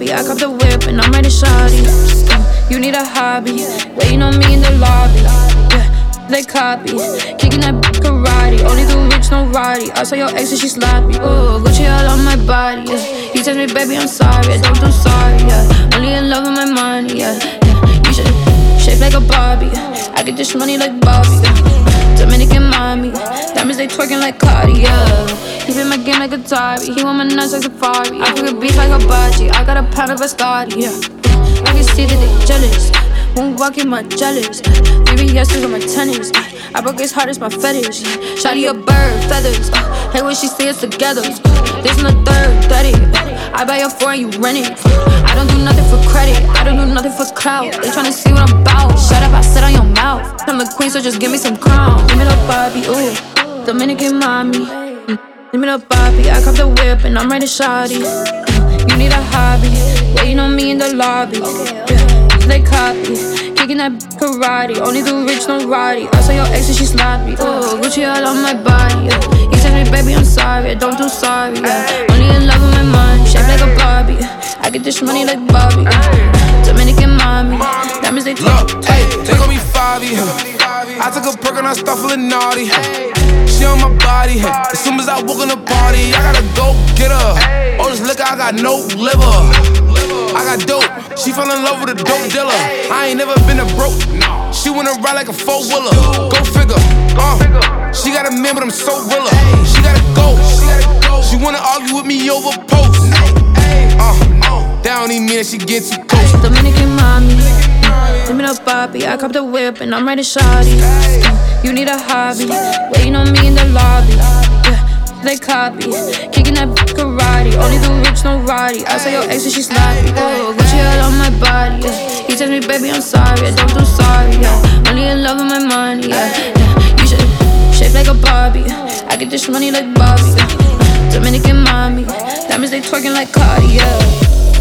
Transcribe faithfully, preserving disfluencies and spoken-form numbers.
Barbie, I cop the whip and I'm ready shawty. uh, You need a hobby, waiting on me in the lobby. Yeah, they copy, kicking that karate. Only the rich, no roddy. I saw your ex and she sloppy. Ooh, Gucci all on my body. Yeah, he tells me, baby, I'm sorry. I don't do sorry. Yeah, only in love with my money. Yeah, yeah. You should shape like a Barbie. I get this money like Bobby. Yeah. Dominican mommy, diamonds they twerking like Cardi. Yeah, he been my game like Atari. He want my nuts like Safari. I cook a beef like Hibachi. I got a pound of Biscotti. Yeah, I can see that they jealous. Won't walk in my jealous. Baby, yesterday on my tennis. I broke his heart, it's my fetish. Shawty a bird, feathers. Hey, when she see us together. This is the third, thirty. I buy your four and you rent it. I don't do nothing for credit. I don't do nothing for clout. They tryna see what I'm about. Shut up, I sit on your mouth. I'm the queen, so just give me some crown. Give me the Barbie, ooh. Dominican mommy. Give me the Barbie. I cop the whip and I'm ready shawty. You need a hobby. Waiting on me in the lobby. Yeah. They copy, kicking that karate. Only the rich, no roddy. I saw your ex and she sloppy. Oh, Gucci all on my body. Yeah. He tells me, baby, I'm sorry. I don't do sorry. Yeah. Only in love with my money. Shape like a Barbie. I get this money like Bobby. Yeah. Dominican mommy, diamonds they talk. Hey, they gon' be Favi. I took a perk and I start feeling naughty. She on my body. As soon as I walk in the party, I gotta go get her. Oh, this liquor, I got no liver. I got dope, she fell in love with a dope dealer. I ain't never been a broke. She wanna ride like a four-wheeler. Go figure, uh. She got a man, but I'm so realer. She gotta go, she wanna argue with me over post. Uh, that don't even mean that she get too close. Dominican mommy, give me the Barbie. I cop the whip and I'm ready shawty. You need a hobby, waiting on me in the lobby. They copy, kicking that karate. Only the rich, no roddy. I saw your ex and she sloppy. Oh, Gucci all on my body. Yeah. He tells me, baby, I'm sorry. I don't do sorry. Yeah. Only in love with my money. Yeah. Yeah. You should shape like a Barbie. I get this money like Bobby. Yeah. Dominican mommy, diamonds they twerking like Cardi. Yeah.